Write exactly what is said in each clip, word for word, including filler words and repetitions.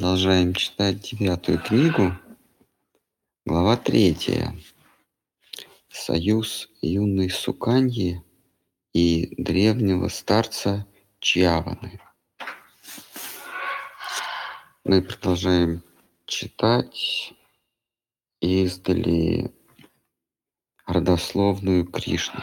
Продолжаем читать девятую книгу, глава третья. Союз юной Суканьи и древнего старца Чьяваны. Мы продолжаем читать издали родословную Кришны.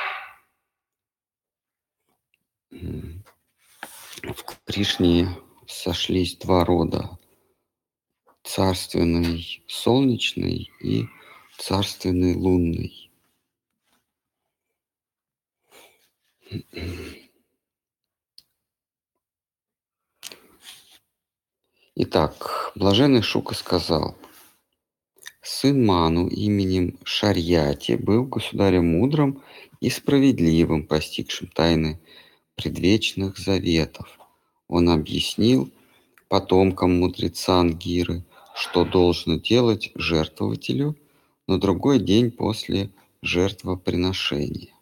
В Кришне сошлись два рода: царственный солнечный и царственный лунный. Итак, блаженный Шука сказал: сын Ману именем Шарьяти был государем мудрым и справедливым, постигшим тайны предвечных заветов. Он объяснил потомкам мудреца Ангиры, что должно делать жертвователю на другой день после жертвоприношения.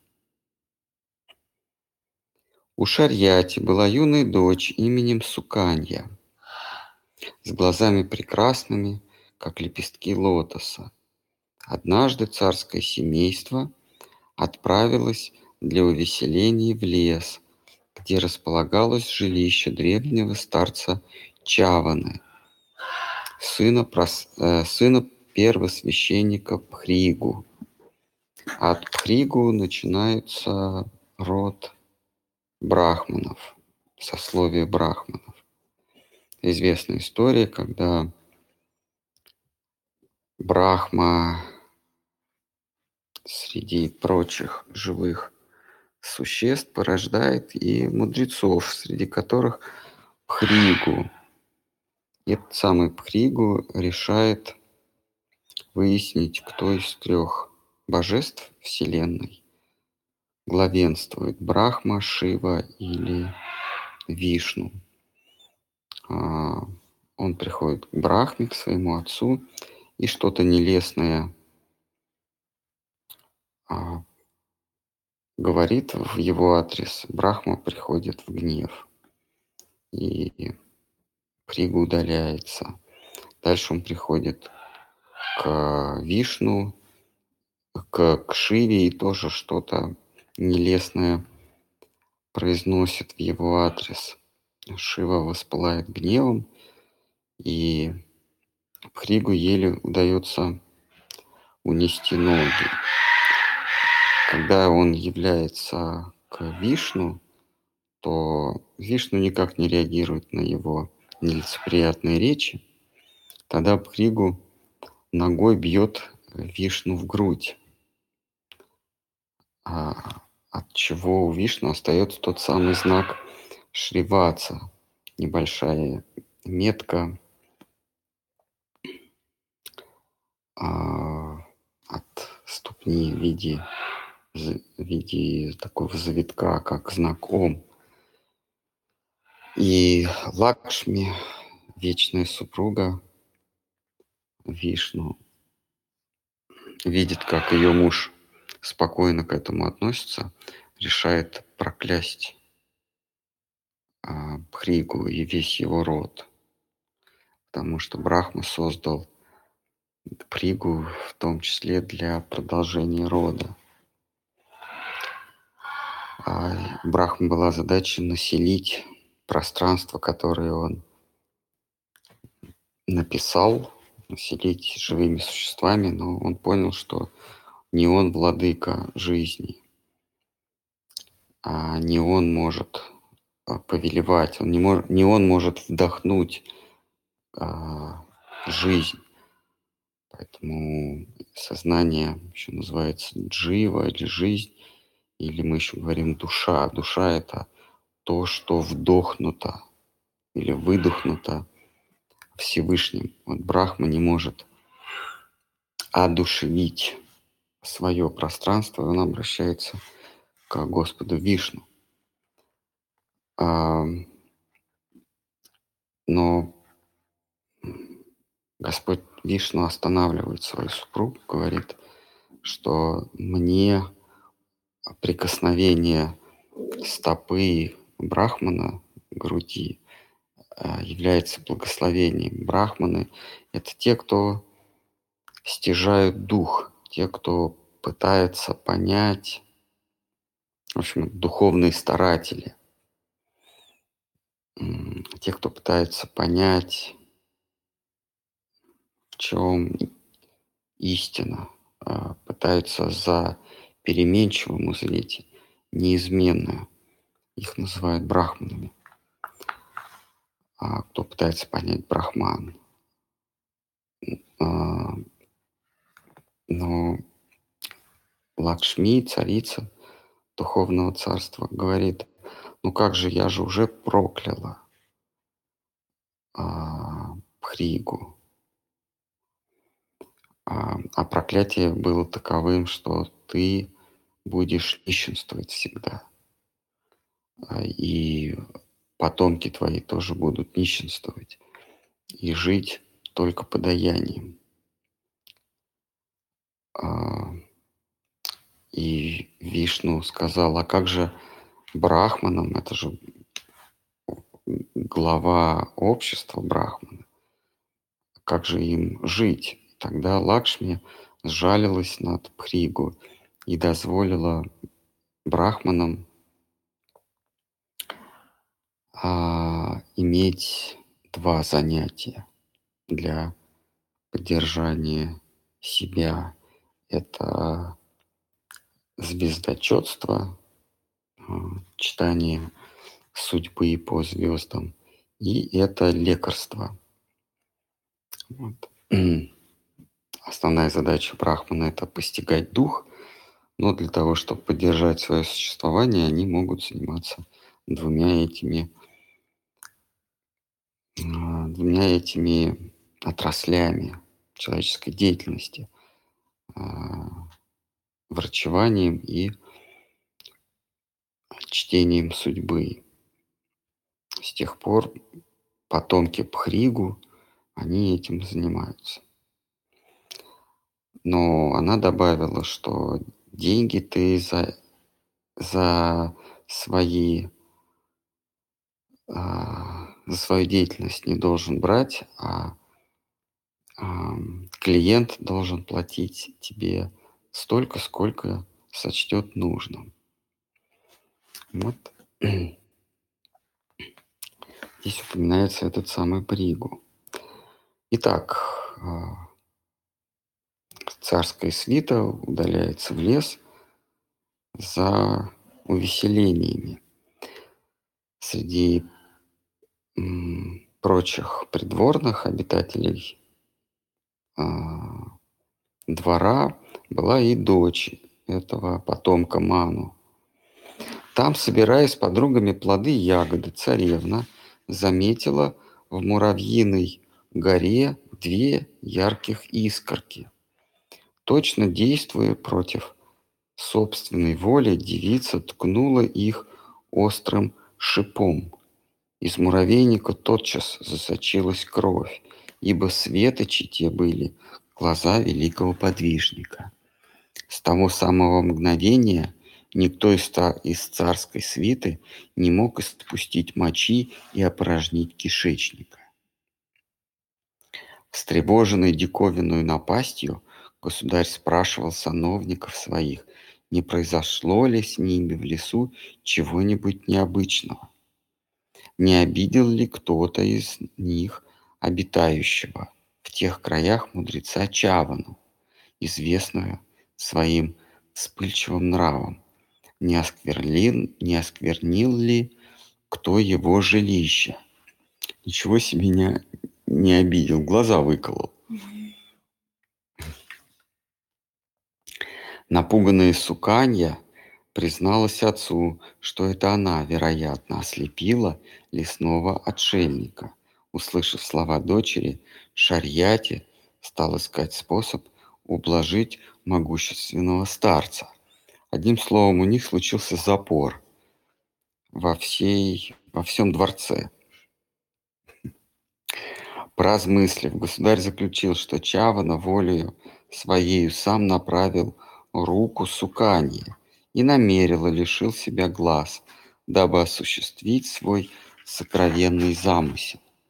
У Шарьяти была юная дочь именем Суканья, с глазами прекрасными, как лепестки лотоса. Однажды царское семейство отправилось для увеселения в лес, где располагалось жилище древнего старца Чьяваны, сына, прос... э, сына первосвященника Пхригу. От Пхригу начинается род брахманов, сословие брахманов. Известная история, когда Брахма среди прочих живых существ порождает и мудрецов, среди которых Пхригу. И этот самый Пхригу решает выяснить, кто из трех божеств Вселенной главенствует: Брахма, Шива или Вишну. А, он приходит к Брахме, к своему отцу, и что-то нелестное а, говорит в его адрес. Брахма приходит в гнев, и Пхригу удаляется. Дальше он приходит к Вишну, к, к Шиве, и тоже что-то нелестное произносит в его адрес. Шива воспылает гневом, и Пхригу еле удается унести ноги. Когда он является к Вишну, то Вишну никак не реагирует на его нелицеприятные речи. Тогда Пхригу ногой бьет Вишну в грудь, а от чего у Вишну остается тот самый знак Шриватса, небольшая метка а, от ступни в виде, в виде такого завитка, как знак Ом. И Лакшми, вечная супруга Вишну, видит, как ее муж спокойно к этому относится, решает проклясть а, Пхригу и весь его род, потому что Брахма создал Пхригу в том числе для продолжения рода. А Брахме была задача населить пространство, которое он написал, населить живыми существами, но он понял, что не он владыка жизни, а не он может повелевать, он не, мож, не он может вдохнуть а, жизнь. Поэтому сознание еще называется джива или жизнь, или мы еще говорим душа. Душа — это то, что вдохнуто или выдохнуто Всевышним. Вот Брахма не может одушевить свое пространство, и он обращается к Господу Вишну. А, но Господь Вишну останавливает свою супругу, говорит, что мне прикосновение стопы Брахмана к груди является благословением. Брахманы – это те, кто стяжают дух, те, кто пытается понять, в общем, духовные старатели, те, кто пытается понять, в чем истина, пытаются за переменчивым узреть неизменное. Их называют брахманами. А кто пытается понять брахман. Но Лакшми, царица духовного царства, говорит: ну как же, я же уже прокляла а, Пхригу. А, а проклятие было таковым, что ты будешь нищенствовать всегда. И потомки твои тоже будут нищенствовать и жить только подаянием. И Вишну сказал: а как же брахманам, это же глава общества брахмана, как же им жить? Тогда Лакшми сжалилась над Пхригу и дозволила брахманам а, иметь два занятия для поддержания себя. Это звездочетство, читание судьбы по звездам, и это лекарство. Вот. Основная задача брахмана – это постигать дух, но для того, чтобы поддержать свое существование, они могут заниматься двумя этими, двумя этими отраслями человеческой деятельности – врачеванием и чтением судьбы. С тех пор потомки Пхригу, они этим занимаются. Но она добавила, что деньги ты за, за, свои, а, за свою деятельность не должен брать, а, а клиент должен платить тебе столько, сколько сочтет нужным. Вот. Здесь упоминается этот самый Пхригу. Итак, царская свита удаляется в лес за увеселениями. Среди м, прочих придворных обитателей а, двора была и дочь этого потомка Ману. Там, собирая с подругами плоды и ягоды, царевна заметила в муравьиной горе две ярких искорки. Точно действуя против собственной воли, девица ткнула их острым шипом. Из муравейника тотчас засочилась кровь, ибо светочи те были глаза великого подвижника. С того самого мгновения никто из, из царской свиты не мог испустить мочи и опорожнить кишечника. Встревоженный диковинную напастью, государь спрашивал сановников своих, не произошло ли с ними в лесу чего-нибудь необычного. Не обидел ли кто-то из них обитающего в тех краях мудреца Чавану, известного своим вспыльчивым нравом? Не осквернил, не осквернил ли кто его жилище? Ничего себе не, не обидел, глаза выколол. Напуганная Суканья призналась отцу, что это она, вероятно, ослепила лесного отшельника. Услышав слова дочери, Шарьяти стал искать способ ублажить могущественного старца. Одним словом, у них случился запор во, всей, во всем дворце. Поразмыслив, государь заключил, что Чавана волею своею сам направил руку Суканье и намеренно лишил себя глаз, дабы осуществить свой сокровенный замысел.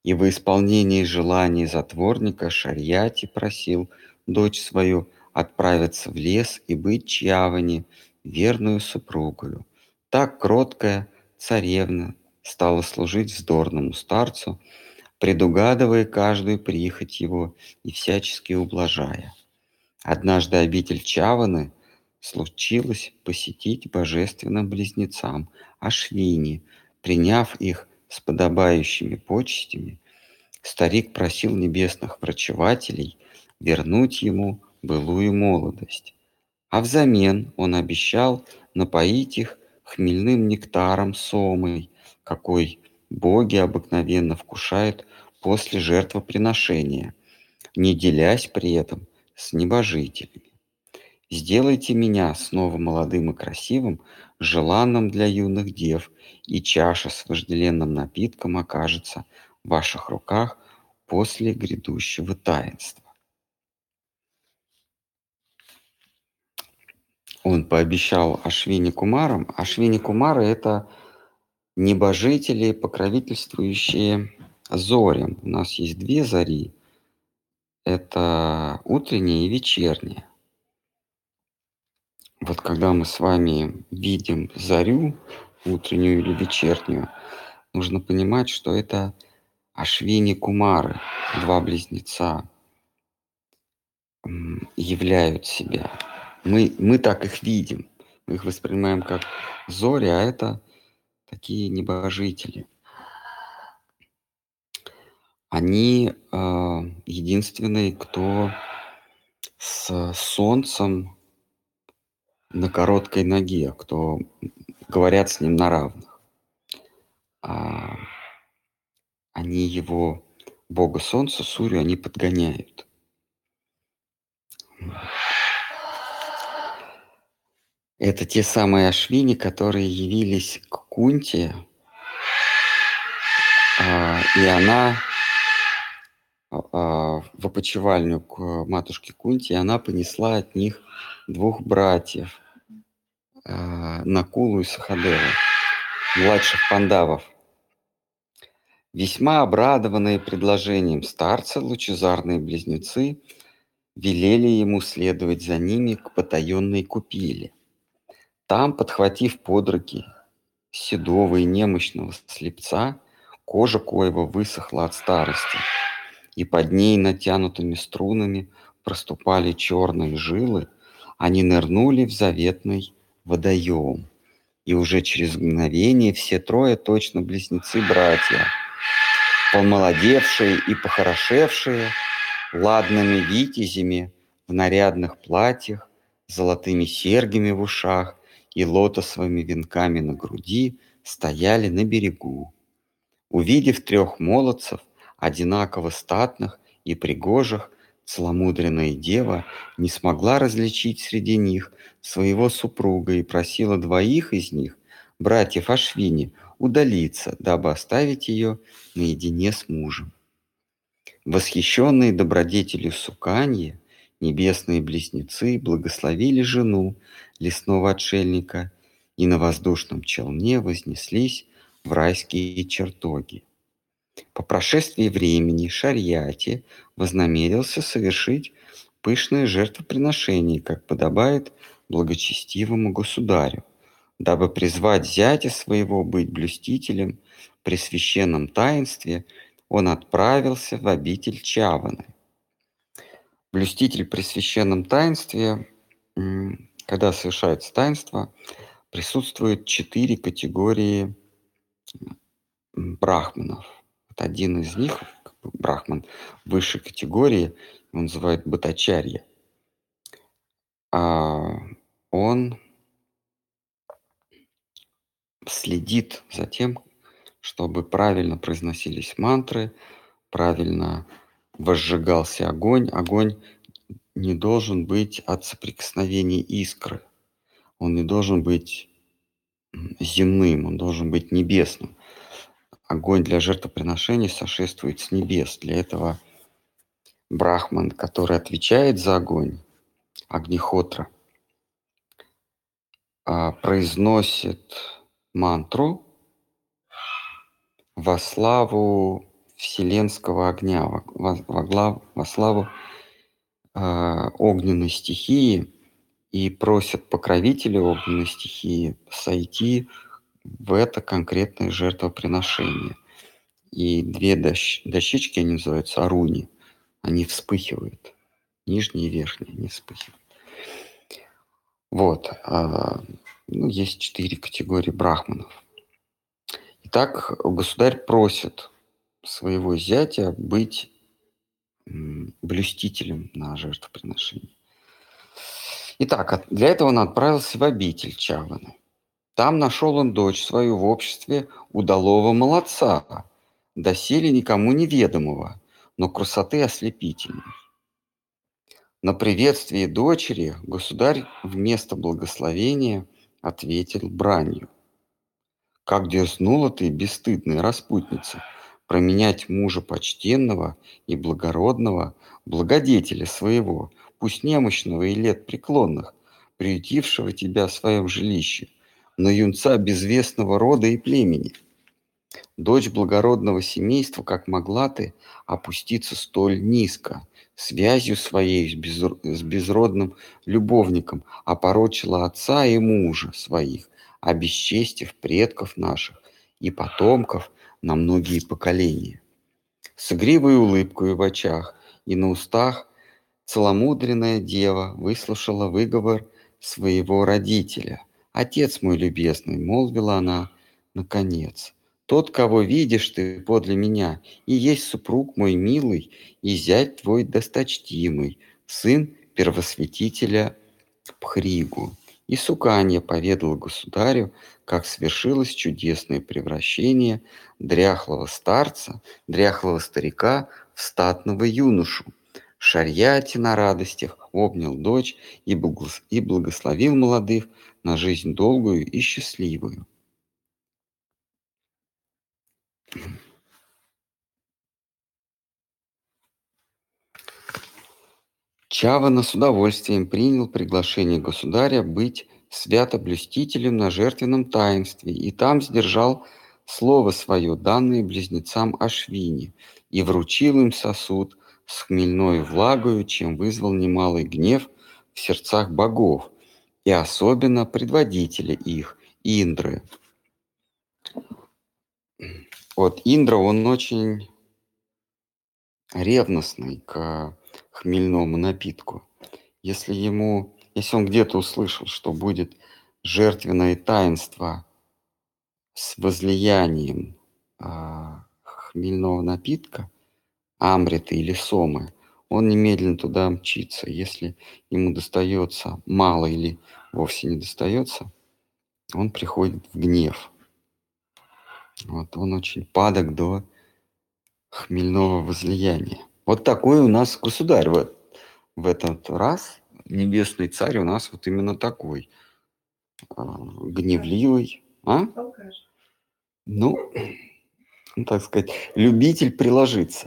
И во исполнении желаний затворника Шарьяти просил дочь свою отправиться в лес и быть Чьявани верную супругою. Так кроткая царевна стала служить вздорному старцу, предугадывая каждую прихоть его и всячески ублажая. Однажды обитель Чаваны случилось посетить божественным близнецам Ашвини. Приняв их с подобающими почестями, старик просил небесных врачевателей вернуть ему былую молодость, а взамен он обещал напоить их хмельным нектаром сомой, какой боги обыкновенно вкушают после жертвоприношения, не делясь при этом с небожителями. Сделайте меня снова молодым и красивым, желанным для юных дев, и чаша с вожделенным напитком окажется в ваших руках после грядущего таинства. Он пообещал Ашвини Кумарам. Ашвини Кумары — это небожители, покровительствующие зорям. У нас есть две зари. Это утренняя и вечерняя. Вот когда мы с вами видим зарю, утреннюю или вечернюю, нужно понимать, что это Ашвини Кумары, два близнеца, являют себя. Мы, мы так их видим, мы их воспринимаем как зори, а это такие небожители. Они э, единственные, кто с солнцем на короткой ноге, кто говорят с ним на равных. А они его, бога солнца, Сурью, они подгоняют. Это те самые Ашвини, которые явились к Кунте, а, и она а, в опочивальню к матушке Кунте, и она понесла от них двух братьев, а, Накулу и Сахадева, младших пандавов. Весьма обрадованные предложением старца, лучезарные близнецы велели ему следовать за ними к потаенной купели. Там, подхватив под руки седого и немощного слепца, кожа коего высохла от старости, и под ней натянутыми струнами проступали черные жилы, они нырнули в заветный водоем. И уже через мгновение все трое, точно близнецы-братья, помолодевшие и похорошевшие, ладными витязями в нарядных платьях, золотыми серьгами в ушах и лотосовыми венками на груди, стояли на берегу. Увидев трех молодцев, одинаково статных и пригожих, целомудренная дева не смогла различить среди них своего супруга и просила двоих из них, братьев Ашвини, удалиться, дабы оставить ее наедине с мужем. Восхищенные добродетелью Суканьи, небесные близнецы благословили жену лесного отшельника и на воздушном челне вознеслись в райские чертоги. По прошествии времени Шарьяти вознамерился совершить пышное жертвоприношение, как подобает благочестивому государю, дабы призвать зятя своего быть блюстителем при священном таинстве. Он отправился в обитель Чаваны. Блюститель при священном таинстве, когда совершается таинство, присутствует четыре категории брахманов. Вот один из них, брахман высшей категории, он называет Бхаттачарья. А он следит за тем, чтобы правильно произносились мантры, правильно возжигался огонь. Огонь не должен быть от соприкосновения искры. Он не должен быть земным, он должен быть небесным. Огонь для жертвоприношений сошествует с небес. Для этого брахман, который отвечает за огонь, Агнихотра, произносит мантру во славу вселенского огня во, во, во глав- во славу э, огненной стихии и просят покровителя огненной стихии сойти в это конкретное жертвоприношение. И две дощ- дощечки, они называются аруни, они вспыхивают. Нижние и верхние, они вспыхивают. Вот. А, ну, есть четыре категории брахманов. Итак, государь просит своего зятя быть м, блюстителем на жертвоприношении. Итак, от- для этого он отправился в обитель Чаваны. Там нашел он дочь свою в обществе удалого молодца, доселе никому неведомого, но красоты ослепительной. На приветствие дочери государь вместо благословения ответил бранью. «Как дерзнула ты, бесстыдная распутница, променять мужа почтенного и благородного, благодетеля своего, пусть немощного и лет преклонных, приютившего тебя в своем жилище, на юнца безвестного рода и племени? Дочь благородного семейства, как могла ты опуститься столь низко, связью своей с, без, с безродным любовником опорочила отца и мужа своих, обесчестив предков наших и потомков на многие поколения. С игривой улыбкой в очах и на устах целомудренная дева выслушала выговор своего родителя. «Отец мой любезный», — молвила она, — «наконец, тот, кого видишь ты подле меня, и есть супруг мой милый, и зять твой досточтимый, сын первосвятителя Пхригу». И Суканья поведала государю, как свершилось чудесное превращение дряхлого старца, дряхлого старика в статного юношу. Шарьяти на радостях обнял дочь и благос- и благословил молодых на жизнь долгую и счастливую. Чавана с удовольствием принял приглашение государя быть святоблюстителем на жертвенном таинстве, и там сдержал слово свое, данное близнецам Ашвини, и вручил им сосуд с хмельной влагою, чем вызвал немалый гнев в сердцах богов, и особенно предводителя их, Индры. Вот Индра, он очень ревностный к хмельному напитку. Если ему, если он где-то услышал, что будет жертвенное таинство с возлиянием а, хмельного напитка, амриты или сомы, он немедленно туда мчится. Если ему достается мало или вовсе не достается, он приходит в гнев. Вот он очень падок до хмельного возлияния. Вот такой у нас государь в, в этот раз. Небесный царь у нас вот именно такой. а, Гневливый. А? Ну, ну, так сказать, любитель приложиться.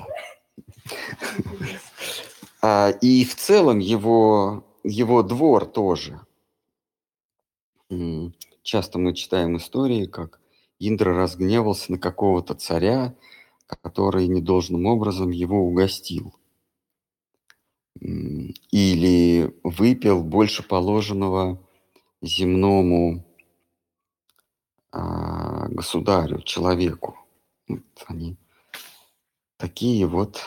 А, и в целом его, его двор тоже. М, Часто мы читаем истории, как Индра разгневался на какого-то царя, который недолжным образом его угостил. М, Или выпил больше положенного земному а, государю, человеку. Вот они такие вот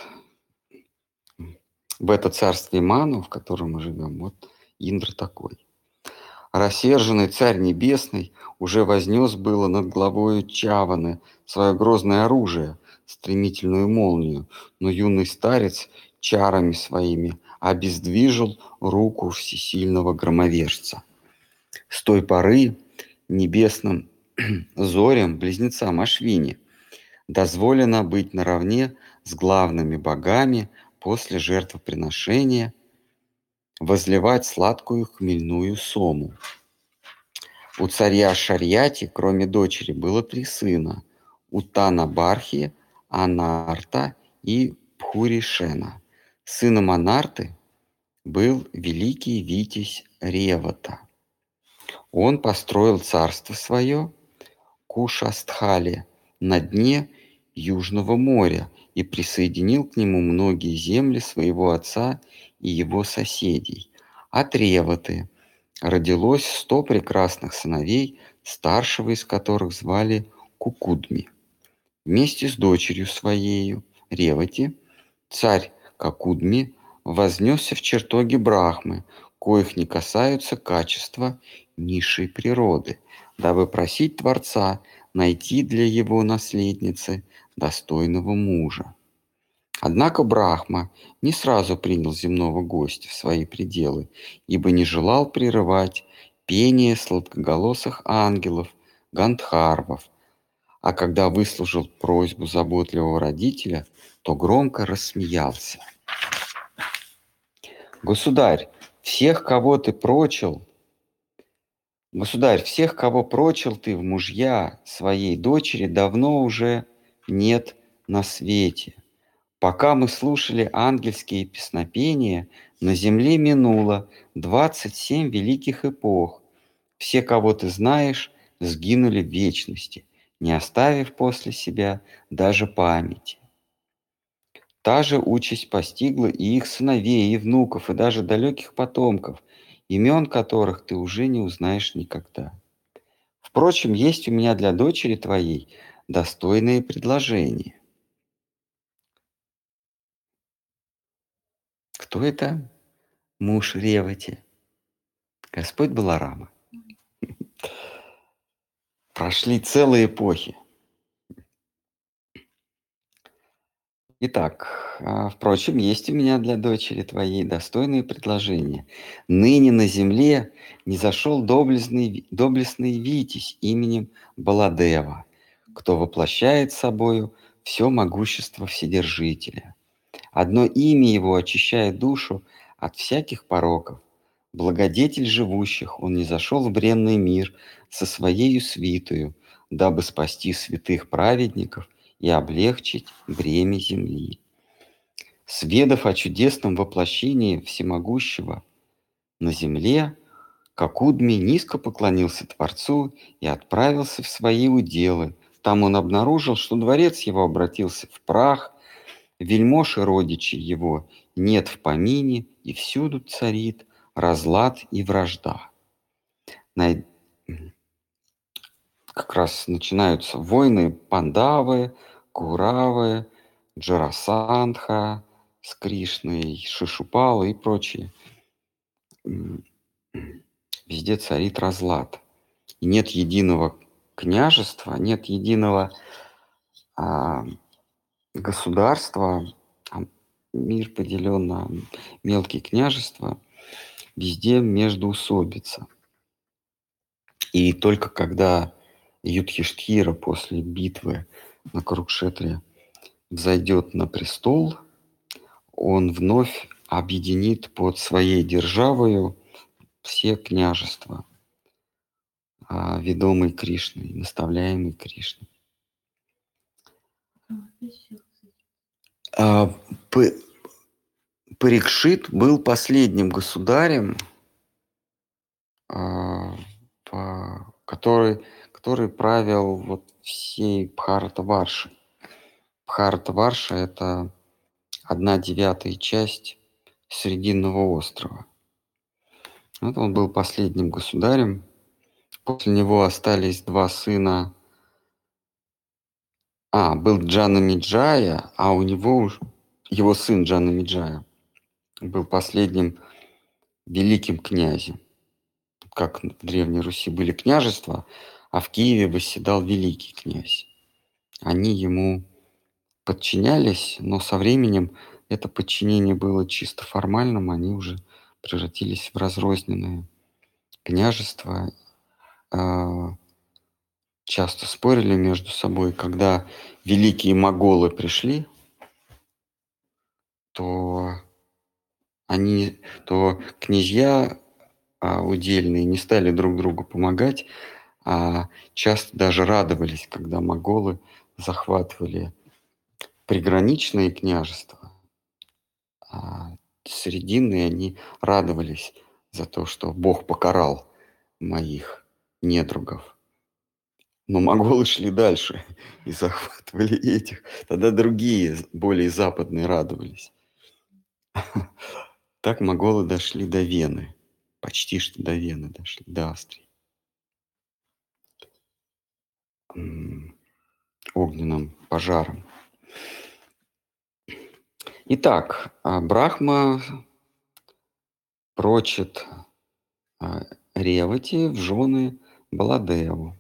в это царствие Ману, в котором мы живем, вот Индра такой. Рассерженный царь небесный уже вознес было над головой Чаваны свое грозное оружие, стремительную молнию, но юный старец чарами своими обездвижил руку всесильного громовержца. С той поры небесным зорям, близнецам Ашвини, дозволено быть наравне с главными богами после жертвоприношения, возливать сладкую хмельную сому. У царя Шарьяти, кроме дочери, было три сына: Утана-Бархи, Анарта и Пхуришена. Сыном Анарты был великий витязь Ревата. Он построил царство свое Кушастхале на дне Южного моря и присоединил к нему многие земли своего отца и его соседей. От Ревоты родилось сто прекрасных сыновей, старшего из которых звали Кукудми. Вместе с дочерью своею, Ревоти, царь Кукудми вознесся в чертоги Брахмы, коих не касаются качества низшей природы, дабы просить Творца найти для его наследницы достойного мужа. Однако Брахма не сразу принял земного гостя в свои пределы, ибо не желал прерывать пение сладкоголосых ангелов, гандхарвов, а когда выслушал просьбу заботливого родителя, то громко рассмеялся. «Государь, всех, кого ты прочил, государь, всех, кого прочил ты в мужья своей дочери, давно уже нет на свете. Пока мы слушали ангельские песнопения, на земле минуло двадцать семь великих эпох. Все, кого ты знаешь, сгинули в вечности, не оставив после себя даже памяти. Та же участь постигла и их сыновей, и внуков, и даже далеких потомков, имен которых ты уже не узнаешь никогда. Впрочем, есть у меня для дочери твоей достойные предложения». Кто это? Муж Ревоти. Господь Баларама. Прошли целые эпохи. Итак, а, впрочем, есть у меня для дочери твоей достойные предложения. Ныне на земле низошел доблестный, доблестный Витязь именем Баладева, кто воплощает собою все могущество Вседержителя. Одно имя его очищает душу от всяких пороков. Благодетель живущих, он низошел в бренный мир со своею свитою, дабы спасти святых праведников и облегчить бремя земли. Сведав о чудесном воплощении всемогущего на земле, Кукудми низко поклонился Творцу и отправился в свои уделы. Там он обнаружил, что дворец его обратился в прах, вельмож и родичи его нет в помине, и всюду царит разлад и вражда. На... Как раз начинаются войны Пандавы, Куравы, Джарасандха с Кришной, Шишупалы и прочие. Везде царит разлад. И нет единого княжества, нет единого а, государства, а мир поделен на мелкие княжества, везде междоусобица. И только когда Юдхиштхира после битвы на Курукшетре взойдет на престол, он вновь объединит под своей державою все княжества, ведомые Кришной, наставляемые Кришной. Парикшит был последним государем, который, который правил вот всей Бхаратаваршей. Бхаратаварша – это одна девятая часть Срединного острова. Вот он был последним государем. После него остались два сына. А, был Джанамиджая, а у него его сын Джанамиджая был последним великим князем. Как в Древней Руси были княжества, а в Киеве восседал великий князь. Они ему подчинялись, но со временем это подчинение было чисто формальным, они уже превратились в разрозненные княжества, часто спорили между собой. Когда великие моголы пришли, то они, то князья удельные не стали друг другу помогать, а часто даже радовались, когда моголы захватывали приграничные княжества, а срединные они радовались за то, что Бог покарал моих недругов. Но монголы шли дальше и захватывали этих. Тогда другие, более западные, радовались. Так монголы дошли до Вены. Почти что до Вены дошли, до Австрии. Огненным пожаром. Итак, Брахма прочит Ревати в жены Баладеву.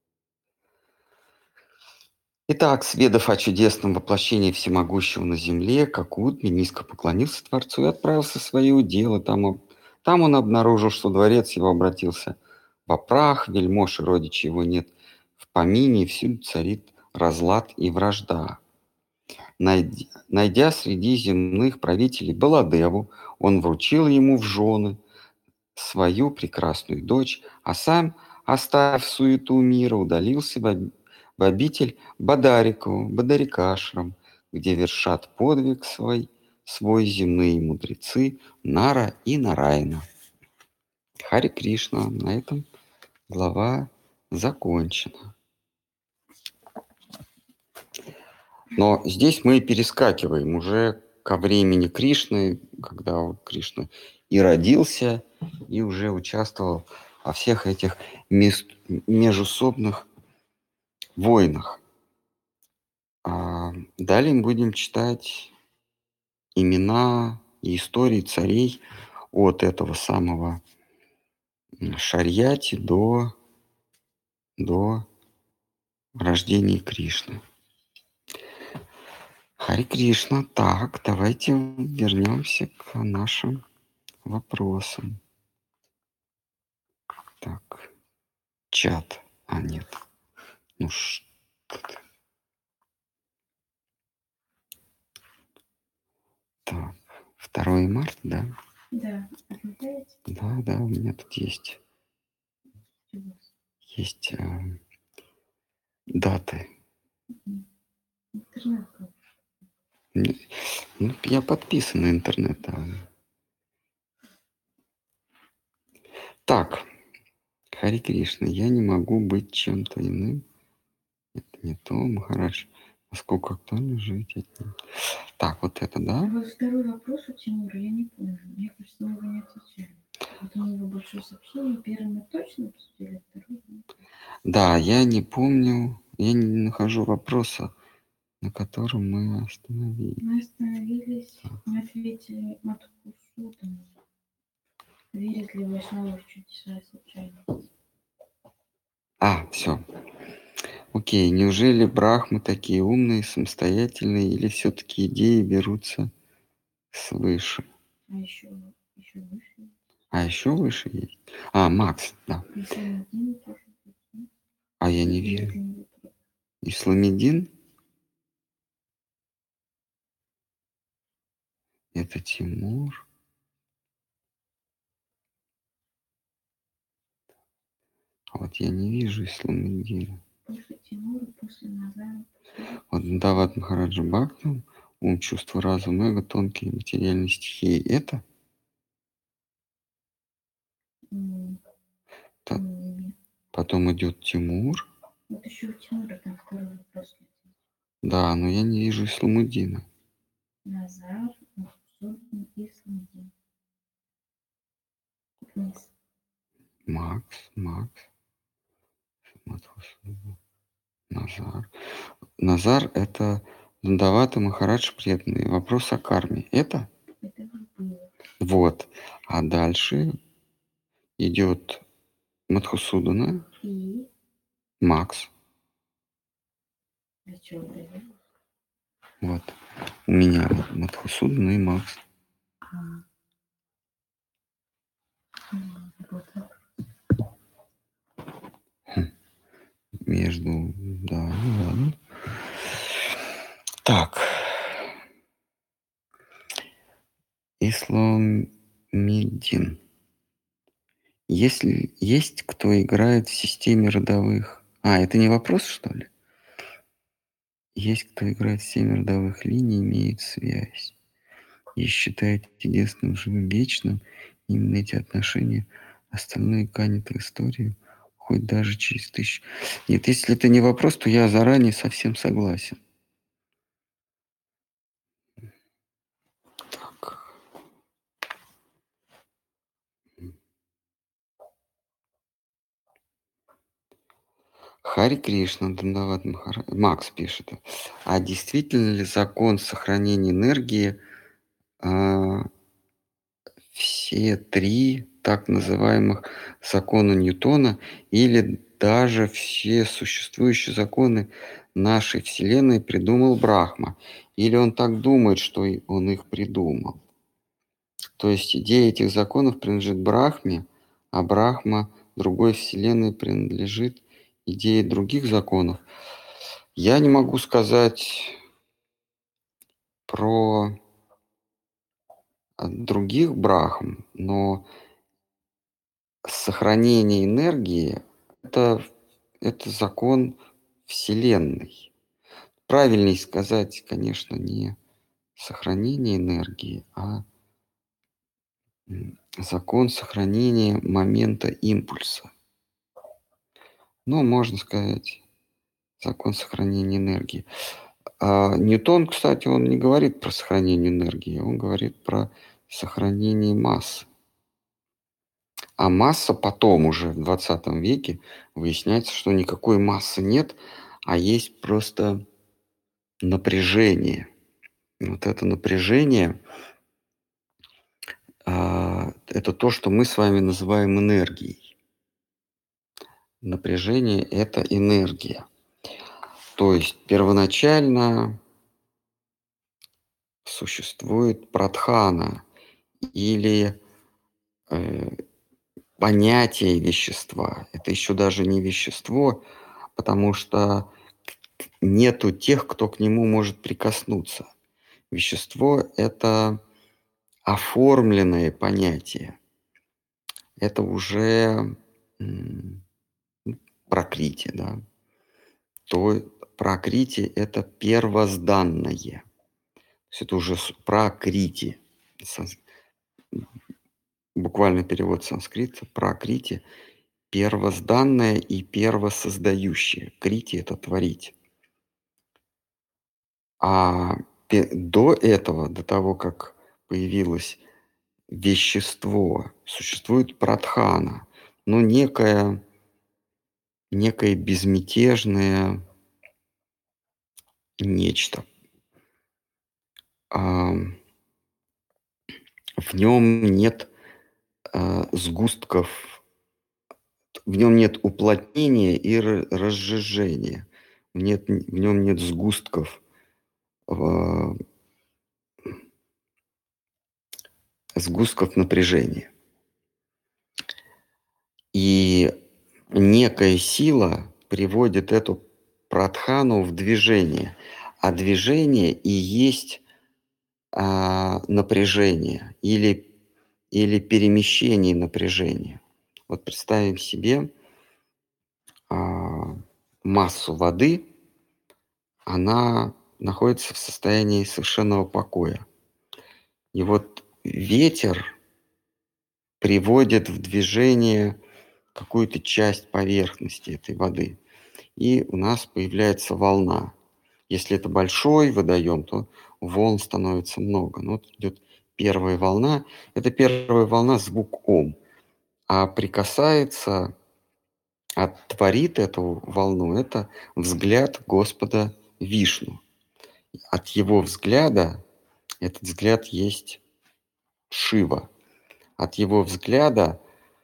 Итак, сведав о чудесном воплощении всемогущего на земле, Какудми низко поклонился Творцу и отправился в свое дело. Там, там он обнаружил, что дворец его обратился во прах, вельмож и родичей его нет в помине, и всюду царит разлад и вражда. Найдя, найдя среди земных правителей Баладеву, он вручил ему в жены свою прекрасную дочь, а сам, оставив суету мира, удалился в в обитель Бадарикову, Бадарикашрам, где вершат подвиг свой, свой земные мудрецы Нара и Нараяна. Харе Кришна. На этом глава закончена. Но здесь мы перескакиваем уже ко времени Кришны, когда вот Кришна и родился, и уже участвовал во всех этих межусобных войнах. А далее мы будем читать имена и истории царей от этого самого Шарьяти до, до рождения Кришны. Харе Кришна. Так, давайте вернемся к нашим вопросам. Так, чат. А, нет. Ну что ты? Так, второе марта, да? Да. Да, да, у меня тут есть. Есть э, даты. Интернет. Ну, я подписан на интернет. Да. Так, Харе Кришна, я не могу быть чем-то иным. Это не то, Махарадж. Насколько актуально жить этим. Так, вот это, да? А вот второй вопрос у Тимура, я не помню. Мне кажется, мы его не отвечали. Вот у него большое сообщение. Первый мы точно обсудили, второй нет. Да, я не помню, я не нахожу вопроса, на котором мы остановились. Мы остановились, мы ответили Матхусудам. Верит ли Вайшнава в чудеса и случайности? А, все. Окей, неужели брахмы такие умные, самостоятельные, или все-таки идеи берутся свыше? А еще, еще выше. А еще выше есть? А, Макс, да. Исламидин тоже. А я не верю. Исламидин? Это Тимур. А вот я не вижу Исламидина. После Тимура, после Назара. Вот Дават Махараджа Бхактам, ум, чувство, разум, эго, тонкие материальные стихии. Это? Mm. Та... Mm. Потом идет Тимур. Вот еще у Тимура там второй вопрос. Да, но я не вижу Исламудина. Назар, Махсудин и Исламудин. Вниз. Макс, Макс. Назар. Назар — это Дандавата Махарадж преданный. Вопрос о карме. Это? Это было. Вот. А дальше идет Мадхусудана. И? Макс. Для чего было? Вот. У меня вот Мадхусудана и Макс. А. Вот так. Хм. Между... Да, ну ладно. Так. Исламидин. Если есть кто играет в системе родовых... А, это не вопрос, что ли? Есть кто играет в системе родовых линий, имеет связь. И считает единственным живым вечным именно эти отношения. Остальное канет в историю. хоть даже через тысячу. Нет, если это не вопрос, то я заранее совсем согласен. Так. Хари Кришна, Дандават Махара- Макс пишет. А действительно ли закон сохранения энергии, а, все три так называемых закона Ньютона или даже все существующие законы нашей Вселенной придумал Брахма? Или он так думает, что и он их придумал? То есть идея этих законов принадлежит Брахме, а Брахма другой Вселенной принадлежит идее других законов. Я не могу сказать про а, других Брахм, но сохранение энергии это, это закон Вселенной. Правильнее сказать, конечно, не сохранение энергии, а м, закон сохранения момента импульса. Ну, можно сказать, закон сохранения энергии. А Ньютон, кстати, он не говорит про сохранение энергии, он говорит про сохранение массы. А масса потом уже в двадцатом веке выясняется, что никакой массы нет, а есть просто напряжение. И вот это напряжение а, это то, что мы с вами называем энергией. Напряжение – это энергия. То есть первоначально существует прадхана или э, понятие вещества. Это еще даже не вещество, потому что нету тех, кто к нему может прикоснуться. Вещество – это оформленное понятие. Это уже м, пракрити, да. То пракрити – это первозданное. То есть это уже с- пракрити. Санс- Буквальный перевод санскрита – пракрити – первозданное и первосоздающее. Крити – это творить. А пе- до этого, до того, как появилось вещество, существует прадхана, но некое, некое безмятежное нечто. А, в нем нет а, сгустков, в нем нет уплотнения и ра- разжижения, нет, в нем нет сгустков, а, сгустков напряжения. И некая сила приводит эту прадхану в движение, а движение и есть а, напряжение или, или перемещение напряжения. Вот представим себе а, массу воды, она находится в состоянии совершенного покоя. И вот ветер приводит в движение какую-то часть поверхности этой воды. И у нас появляется волна. Если это большой водоем, то волн становится много. Ну, вот идет первая волна. Это первая волна звук Ом. А прикасается, а творит эту волну, это взгляд Господа Вишну. От его взгляда, этот взгляд есть Шива. От его взгляда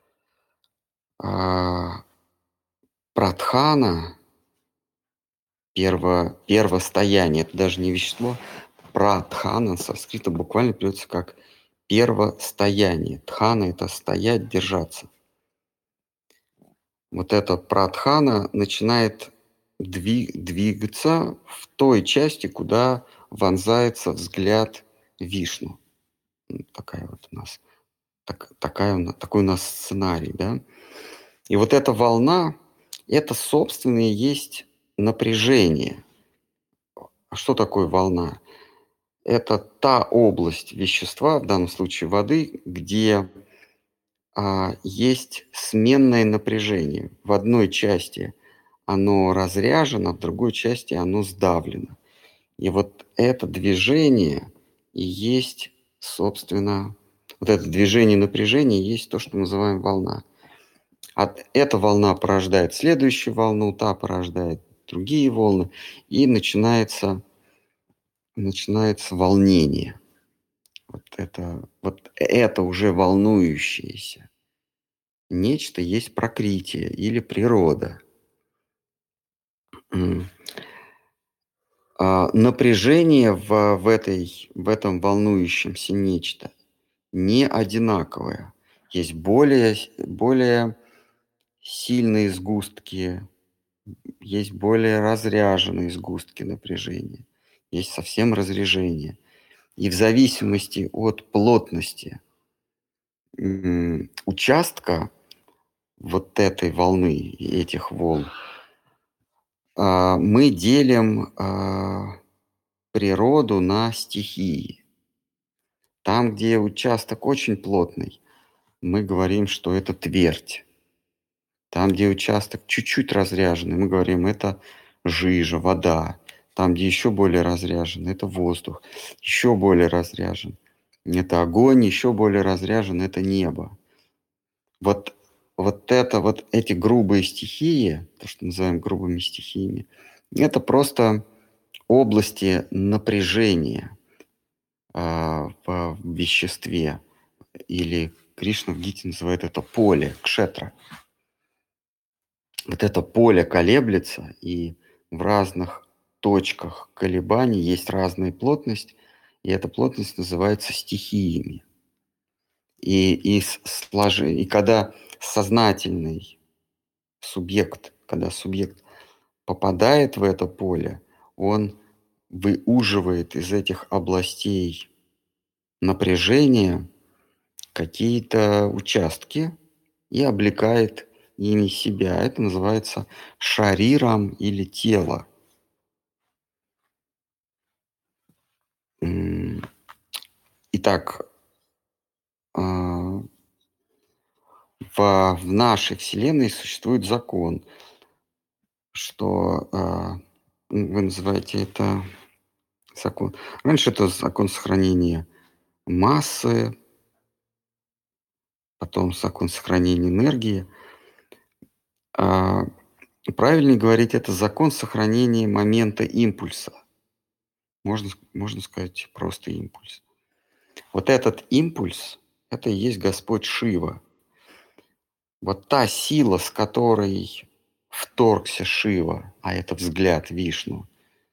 а, Прадхана, перво, первостояние, это даже не вещество, Прадхана, санскрита буквально переводится как первостояние. Дхана – это стоять, держаться. Вот эта прадхана начинает дви- двигаться в той части, куда вонзается взгляд Вишну. М, Такая вот у нас, так- такая, у на- такой у нас сценарий, да. И вот эта волна – это, собственно, и есть напряжение. А что такое волна? Это та область вещества, в данном случае воды, где а, есть сменное напряжение. В одной части оно разряжено, в другой части оно сдавлено. И вот это движение и есть, собственно, вот это движение напряжения есть то, что мы называем волна. От, эта волна порождает следующую волну, та порождает другие волны, и начинается, начинается волнение. Вот это, вот это уже волнующееся. Нечто есть прокритие или природа. А, напряжение в, в, этой, в этом волнующемся нечто не одинаковое. Есть более, более сильные сгустки, есть более разряженные сгустки напряжения, есть совсем разряжение. И в зависимости от плотности м, участка вот этой волны, этих волн, а, мы делим а, природу на стихии. Там, где участок очень плотный, мы говорим, что это твердь. Там, где участок чуть-чуть разряженный, мы говорим, это жижа, вода. Там, где еще более разряжен, это воздух. Еще более разряжен, это огонь. Еще более разряжен, это небо. Вот, вот это, вот эти грубые стихии, то, что называем грубыми стихиями, это просто области напряжения э, в веществе. Или Кришна в Гите называет это поле, кшетра. Вот это поле колеблется, и в разных точках колебаний есть разная плотность, и эта плотность называется стихиями. И, и, слож... и когда сознательный субъект, когда субъект попадает в это поле, он выуживает из этих областей напряжения какие-то участки и облекает ими себя. Это называется шариром или тело. Итак, в, в нашей Вселенной существует закон, что вы называете это закон. Раньше это закон сохранения массы, потом закон сохранения энергии. А правильнее говорить, это закон сохранения момента импульса. Можно, можно сказать, просто импульс. Вот этот импульс, это и есть Господь Шива. Вот та сила, с которой вторгся Шива, а это взгляд Вишну,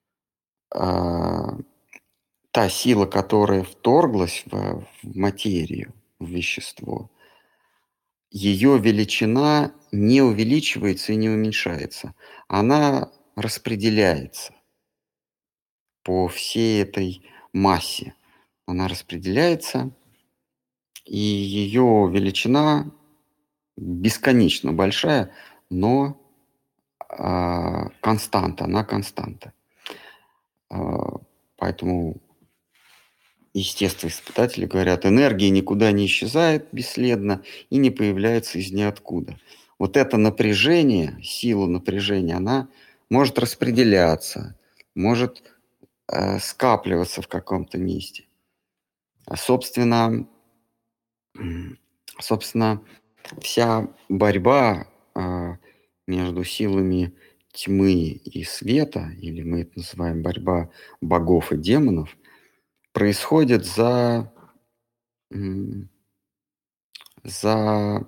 а, та сила, которая вторглась в, в материю, в вещество, ее величина не увеличивается и не уменьшается. Она распределяется по всей этой массе. Она распределяется, и ее величина бесконечно большая, но э, константа, она константа. Э, поэтому естествоиспытатели говорят, энергия никуда не исчезает бесследно и не появляется из ниоткуда. Вот это напряжение, сила напряжения, она может распределяться, может э, скапливаться в каком-то месте. А собственно, собственно, вся борьба э, между силами тьмы и света, или мы это называем борьба богов и демонов, происходит за, за,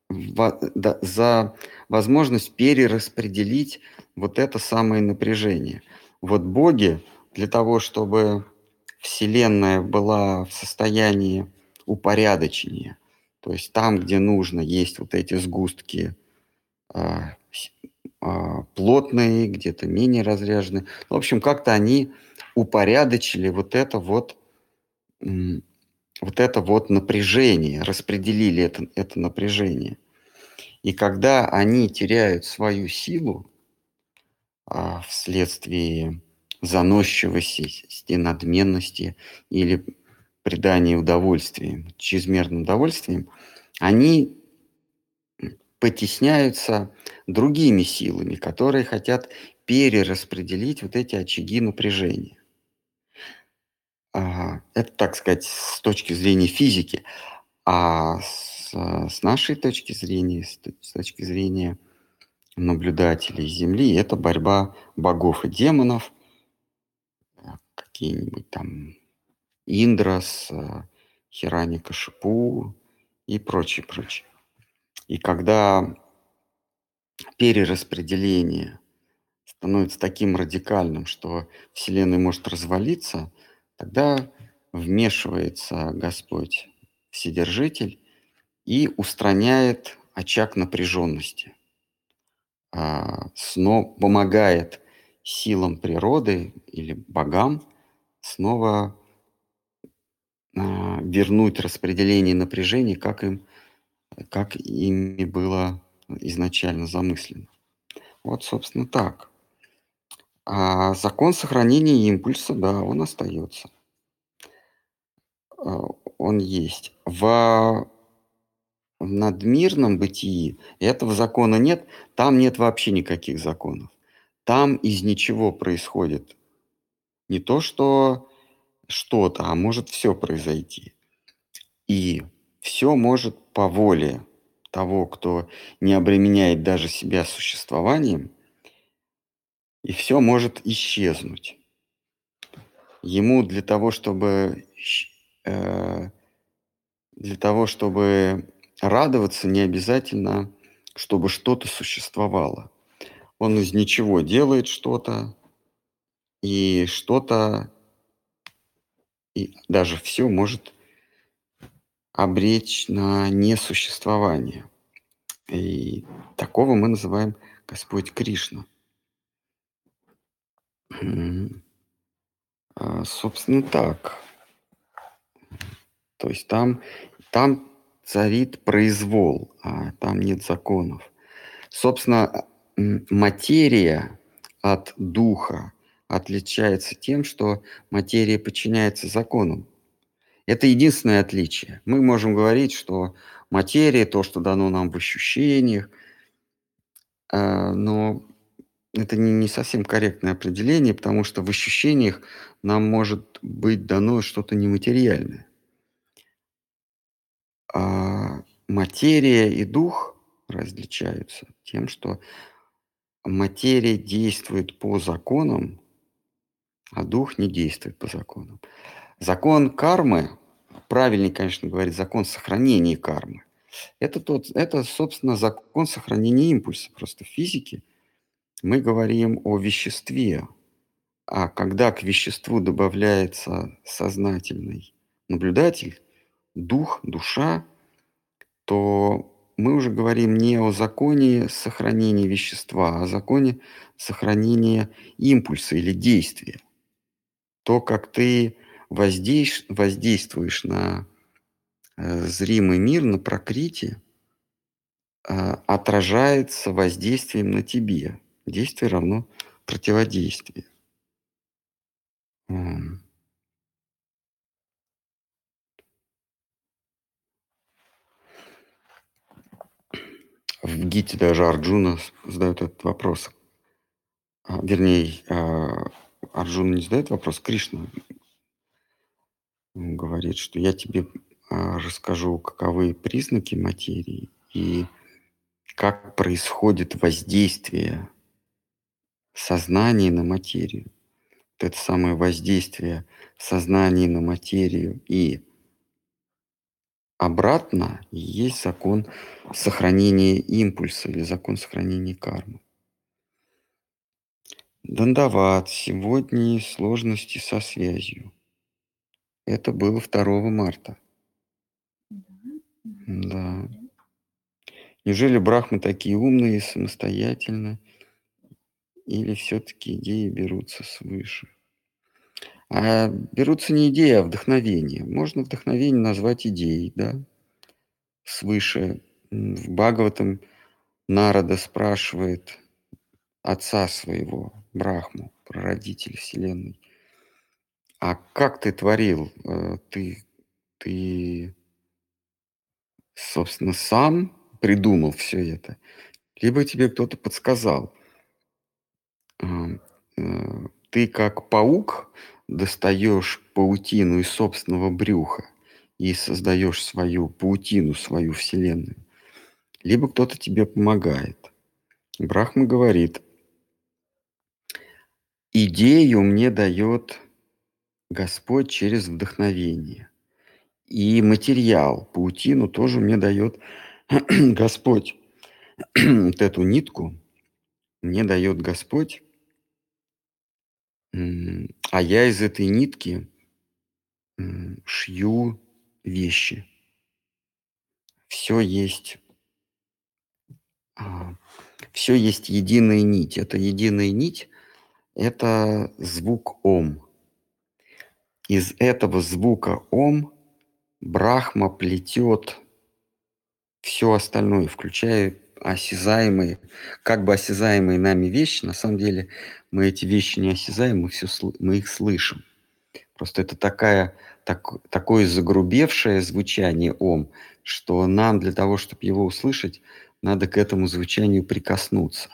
за возможность перераспределить вот это самое напряжение. Вот боги для того, чтобы Вселенная была в состоянии упорядочения, то есть там, где нужно, есть вот эти сгустки а, а, плотные, где-то менее разряженные. В общем, как-то они упорядочили вот это вот, вот это вот напряжение, распределили это, это напряжение. И когда они теряют свою силу а, вследствие заносчивости, надменности или придания удовольствием, чрезмерным удовольствием, они потесняются другими силами, которые хотят перераспределить вот эти очаги напряжения. А, это, так сказать, с точки зрения физики. А с, с нашей точки зрения, с, т- с точки зрения наблюдателей Земли, это борьба богов и демонов, а, какие-нибудь там Индра с а, Хираньякашипу и прочее, прочее. И когда перераспределение становится таким радикальным, что Вселенная может развалиться, тогда вмешивается Господь Вседержитель и устраняет очаг напряженности, а, сно- помогает силам природы или богам снова а, вернуть распределение напряжения, как им, как ими было изначально замыслено. Вот, собственно, так. А закон сохранения импульса, да, он остается. А, Он есть. В в надмирном бытии этого закона нет, там нет вообще никаких законов. Там из ничего происходит не то, что что-то, а может все произойти. И все может по воле того, кто не обременяет даже себя существованием, и все может исчезнуть. Ему для того, чтобы щ- э, для того, чтобы радоваться, не обязательно, чтобы что-то существовало. Он из ничего делает что-то, и что-то, и даже все может обречь на несуществование. И такого мы называем Господь Кришна. М, а, Собственно, так. То есть там, там царит произвол, а там нет законов. Собственно, м, материя от духа отличается тем, что материя подчиняется законам. Это единственное отличие. Мы можем говорить, что материя, то, что дано нам в ощущениях, а, но это не, не совсем корректное определение, потому что в ощущениях нам может быть дано что-то нематериальное. А материя и дух различаются тем, что материя действует по законам, а дух не действует по законам. Закон кармы, правильнее, конечно, говорить, закон сохранения кармы. Это, тот, это, собственно, закон сохранения импульса. Просто в физике мы говорим о веществе, а когда к веществу добавляется сознательный наблюдатель, дух, душа, то мы уже говорим не о законе сохранения вещества, а о законе сохранения импульса или действия. То, как ты воздейш- воздействуешь на э, зримый мир, на пракрити, а, отражается воздействием на тебе. Действие равно противодействие. М. В Гите даже Арджуна с- задает этот вопрос. А, вернее, а, Арджуна не задает вопрос, Кришна м, говорит, что я тебе а, расскажу, каковы признаки материи и как происходит воздействие сознания на материю. Вот это самое воздействие сознания на материю и обратно и есть закон сохранения импульса или закон сохранения кармы. Дандават. Сегодня сложности со связью. Это было второго марта. Да. Да. Неужели брахмы такие умные, самостоятельно, или все-таки идеи берутся свыше? А берутся не идеи, а вдохновение. Можно вдохновение назвать идеей, да, свыше. М, В Бхагаватам Нарада спрашивает отца своего, Брахму, прародитель Вселенной, а как ты творил? Э, Ты, ты собственно, сам придумал все это, либо тебе кто-то подсказал. Ам, э, Ты как паук достаешь паутину из собственного брюха и создаешь свою паутину, свою вселенную, либо кто-то тебе помогает. Брахма говорит: идею мне дает Господь через вдохновение. И материал, паутину тоже мне дает Господь. Вот эту нитку мне дает Господь, м, а я из этой нитки м, шью вещи. Все есть, а, все есть единая нить. Эта единая нить — это звук Ом. Из этого звука Ом Брахма плетет все остальное, включая осязаемые, как бы осязаемые нами вещи. На самом деле мы эти вещи не осязаем, мы, все, мы их слышим. Просто это такая, так, такое загрубевшее звучание Ом, что нам для того, чтобы его услышать, надо к этому звучанию прикоснуться.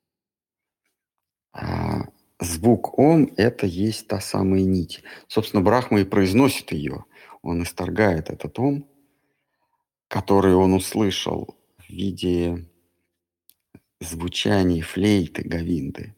А звук Ом — это есть та самая нить. Собственно, Брахма и произносит ее. Он исторгает этот Ом, который он услышал в виде звучаний флейты Говинды.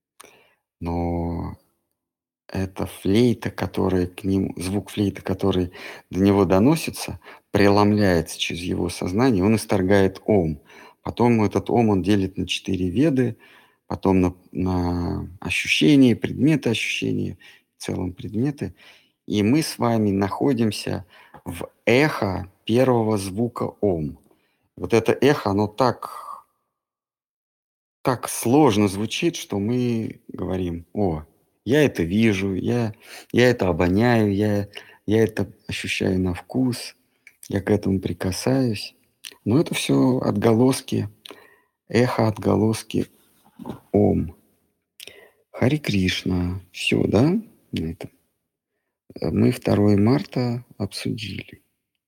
Но эта флейта, которая к нему, звук флейты, который до него доносится, преломляется через его сознание, он исторгает Ом. Потом этот Ом он делит на четыре веды, потом на, на ощущения, предметы ощущения, в целом предметы. И мы с вами находимся в эхо первого звука Ом. Вот это эхо, оно так, так сложно звучит, что мы говорим: о, я это вижу, я, я это обоняю, я, я это ощущаю на вкус, я к этому прикасаюсь. Но это все отголоски, эхо, отголоски Ом. Хари Кришна. Все, да? На этом. Мы второе марта обсудили.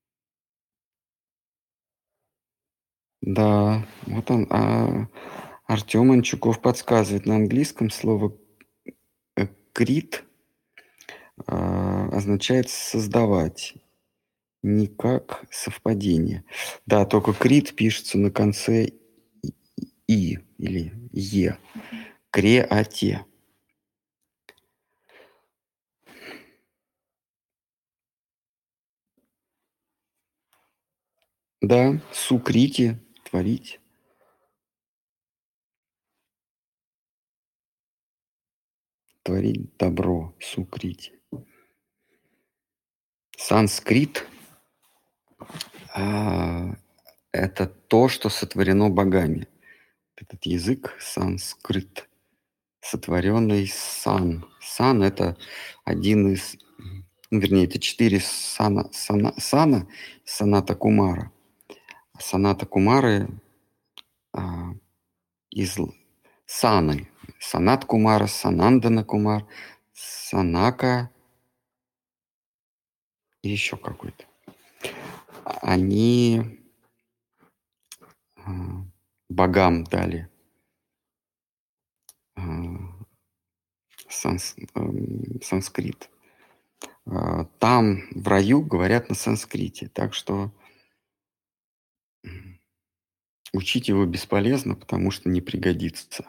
Да, вот он. А Артем Анчуков подсказывает: на английском слово э, крит а, означает создавать, не как совпадение. Да, только крит пишется на конце и или е. Креате. Да, сукрити, творить. Творить добро, сукрити. Санскрит а, — это то, что сотворено богами. Этот язык санскрит, сотворенный сан. Сан — это один из, ну, вернее, это четыре сана, сана, сана Саната Кумара. Саната Кумары а, из саны. Санат Кумара, Санандана Кумар, Санака и еще какой-то. Они а, богам дали а, санс, эм, санскрит. А, там, в раю, говорят на санскрите. Так что м, учить его бесполезно, потому что не пригодится.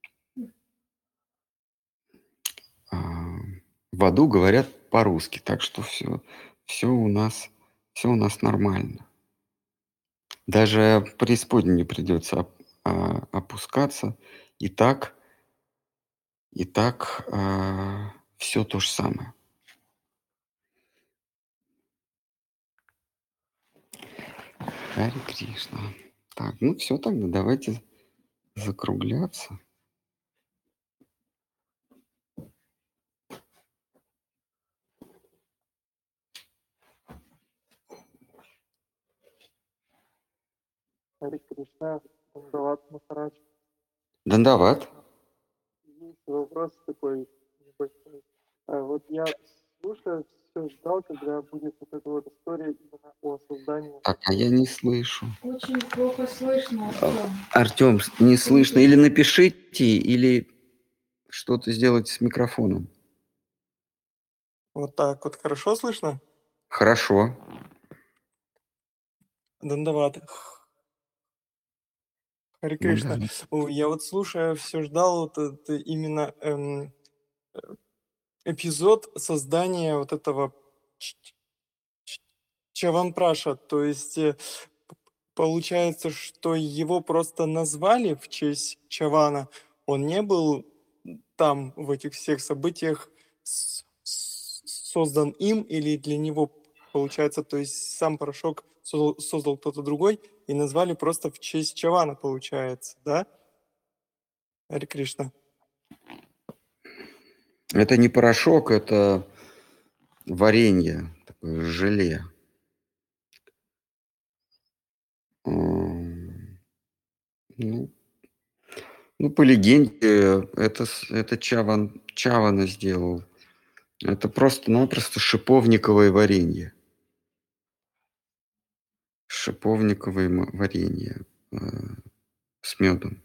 А, в аду говорят по-русски, так что все, все у нас, все у нас нормально. Даже в преисподнюю не придется оп- а, опускаться. И так, и так все то же самое. Харе Кришна. Так, ну все тогда, давайте закругляться. Харе Кришна, Дандават Махарадж. Дандават. Есть вопрос такой небольшой. А вот я слушая, все ждал, когда будет вот эта вот история именно о создании. Так, а я не слышу. Очень плохо слышно, А, Артём. Артем, не слышно. Или напишите, или что-то сделайте с микрофоном. Вот так вот хорошо слышно? Хорошо. Дандават. Харе Ну Кришна. да. О, Я вот слушая, все ждал вот это именно эм, э, эпизод создания вот этого ч- ч- Чаванпраша. То есть э, п- получается, что его просто назвали в честь Чавана. Он не был там в этих всех событиях с- с- создан им или для него получается, то есть сам порошок создал, создал кто-то другой и назвали просто в честь Чавана, получается, да? Харе Кришна. Это не порошок, это варенье, такое желе. М, Ну, ну, по легенде, это, с- это Чаван, Чавана сделал. Это просто-напросто шиповниковое варенье. Шиповниковое м- варенье э, с медом.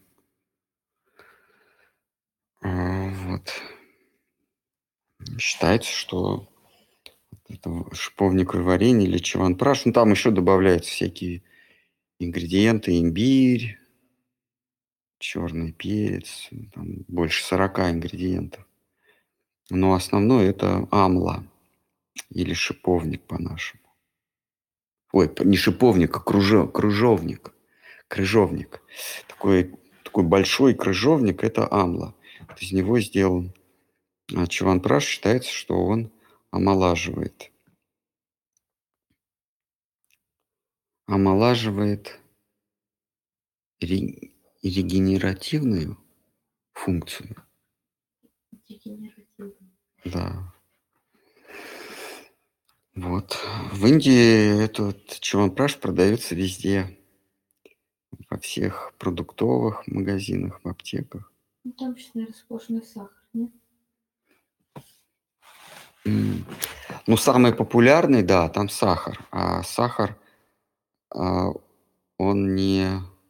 А, вот. Считается, что это шиповниковое варенье или чаванпраш. Ну, там еще добавляются всякие ингредиенты. Имбирь, черный перец. Там больше сорока ингредиентов. Но основное это амла или шиповник по-нашему. Ой, п- не шиповник, а кружо- крыжовник. Крыжовник. Такой, такой большой крыжовник – это амла. Вот из него сделан а чаванпраш. Считается, что он омолаживает. Омолаживает ре- регенеративную функцию. Дегенеративно. Да. Вот. В Индии этот чаванпраш продается везде. Во всех продуктовых магазинах, в аптеках. Ну, там сейчас, наверное, сплошной сахар, нет? М. Ну, самый популярный, да, там сахар. А сахар, а, он не,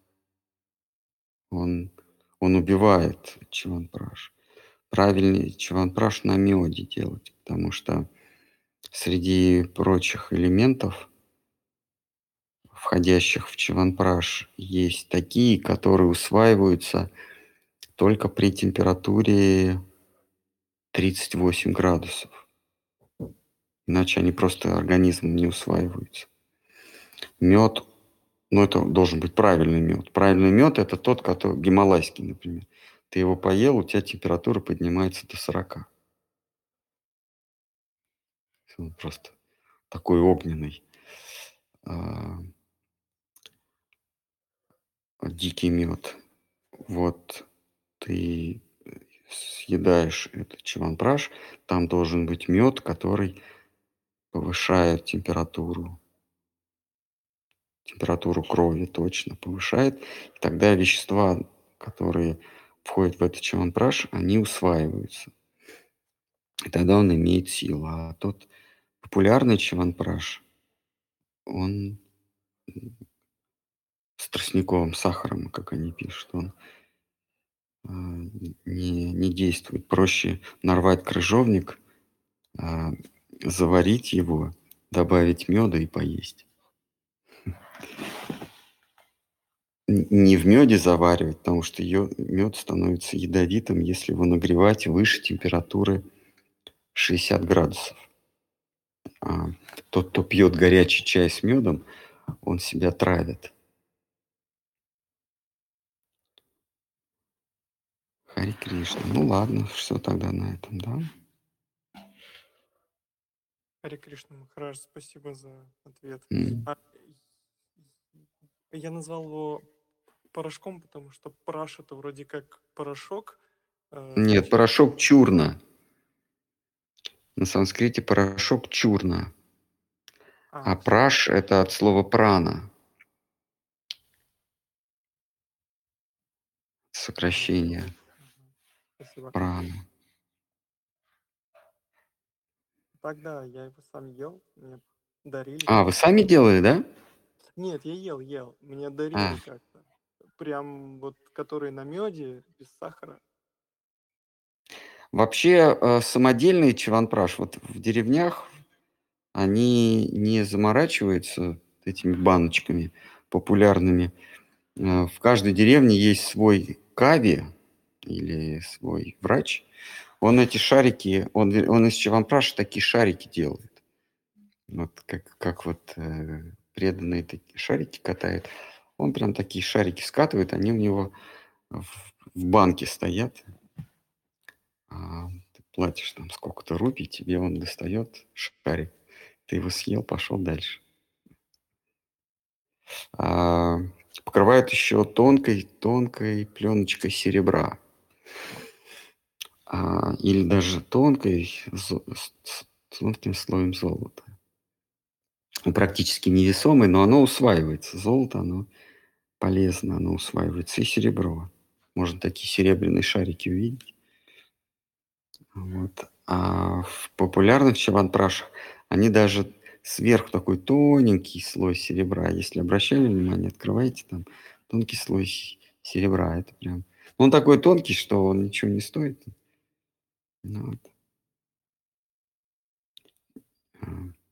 он, он убивает чаванпраш. Правильнее чаванпраш на меде делать, потому что среди прочих элементов, входящих в чаванпраш, есть такие, которые усваиваются только при температуре тридцать восемь градусов. Иначе они просто организмом не усваиваются. Мед, ну это должен быть правильный мед. Правильный мед это тот, который гималайский, например. Ты его поел, у тебя температура поднимается до сорока. Он просто такой огненный. а, Дикий мед. Вот ты съедаешь этот чаванпраш, там должен быть мед, который повышает температуру, температуру крови точно повышает. И тогда вещества, которые входят в этот чаванпраш, они усваиваются. И тогда он имеет силу. А тот популярный чаванпраш, он с тростниковым сахаром, как они пишут, он а, не, не действует. Проще нарвать крыжовник, а, заварить его, добавить меда и поесть. Н- Не в меде заваривать, потому что мед становится ядовитым, если его нагревать выше температуры шестьдесят градусов. А тот, кто пьет горячий чай с медом, он себя травит. Харе Кришна. Ну ладно, все тогда на этом, да? Харе Кришна, Махарадж, спасибо за ответ. М. А, я назвал его порошком, потому что параш это вроде как порошок, э, Нет, значит, порошок чурна. На санскрите порошок чурна. А а, все, праш – это от слова прана, хорошо. сокращение Мгм. Спасибо. прана. так да, я его сам ел, мне дарили А, вы как-то. сами делали, да? Нет, я ел, ел, мне А, дарили как-то. Прям вот, который на меде, без сахара. вообще э, самодельный чаванпраш вот в деревнях, они не заморачиваются этими баночками популярными. Э, В каждой деревне есть свой кави или свой врач. Он эти шарики, он, ве- он из чаванпраша такие шарики делает. Вот как, как вот э, преданные такие шарики катает. Он прям такие шарики скатывает, они у него в, в банке стоят. А, ты платишь там сколько-то рупий, тебе он достает шарик. Ты его съел, пошел дальше. А, покрывают еще тонкой, тонкой пленочкой серебра. А, или даже тонкой, зо- с, с тонким слоем золота. Он практически невесомый, но оно усваивается. Золото, оно полезно, оно усваивается. И серебро. Можно такие серебряные шарики увидеть. Вот. А в популярных чаванпрашах они даже сверху такой тоненький слой серебра. Если обращали внимание, открываете там тонкий слой с- серебра. Это прям... Он такой тонкий, что он ничего не стоит. Ну вот. А,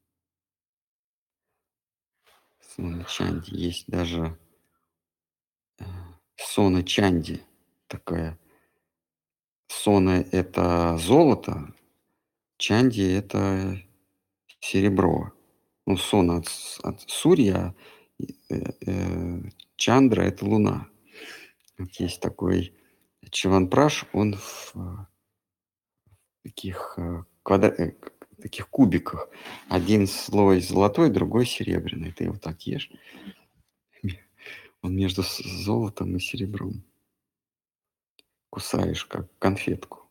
Сона Чанди. Есть даже э, Сона Чанди. Такая. Сона — это золото, Чанди — это серебро. Ну, сон от, с- от Сурья, и, э, э, Чандра — это луна. Вот есть такой чаванпраш, он в э, таких, э, квадра- э, к- таких кубиках. Один слой золотой, другой серебряный. Ты его так ешь. Он между с- золотом и серебром. Кусаешь, как конфетку.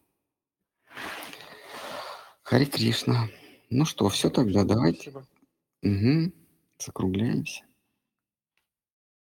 Харе Кришна. Ну что, все Харе тогда, Кришна, давайте. спасибо. Угу. Закругляемся.